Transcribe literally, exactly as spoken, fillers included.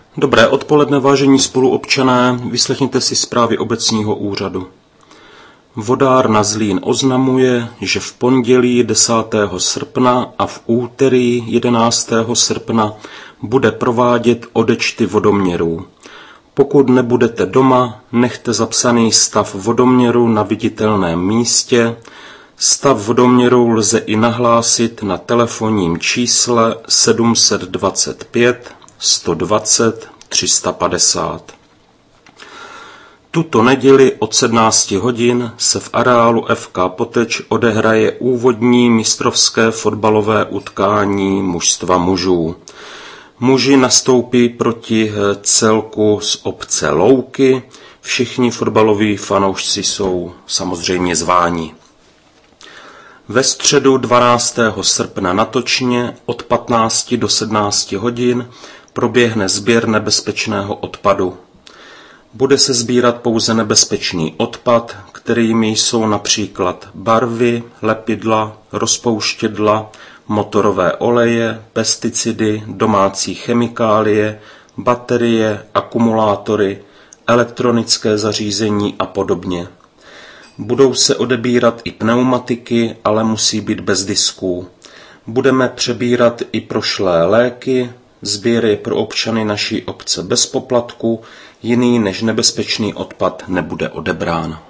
Dobré odpoledne, vážení spoluobčané, vyslechněte si zprávy obecního úřadu. Vodárna Zlín oznamuje, že v pondělí desátého srpna a v úterý jedenáctého srpna bude provádět odečty vodoměrů. Pokud nebudete doma, nechte zapsaný stav vodoměru na viditelném místě. Stav vodoměru lze i nahlásit na telefonním čísle sedm set dvacet pět sto dvacet tři sta padesát. Tuto neděli od sedmnácti hodin se v areálu F K Poteč odehraje úvodní mistrovské fotbalové utkání mužstva mužů. Muži nastoupí proti celku z obce Louky, všichni fotbaloví fanoušci jsou samozřejmě zváni. Ve středu dvanáctého srpna na Točně od patnácti do sedmnácti hodin proběhne sběr nebezpečného odpadu. Bude se sbírat pouze nebezpečný odpad, kterými jsou například barvy, lepidla, rozpouštědla, motorové oleje, pesticidy, domácí chemikálie, baterie, akumulátory, elektronické zařízení a podobně. Budou se odebírat i pneumatiky, ale musí být bez disků. Budeme přebírat i prošlé léky, sběr je pro občany naší obce bez poplatku, jiný než nebezpečný odpad nebude odebrán.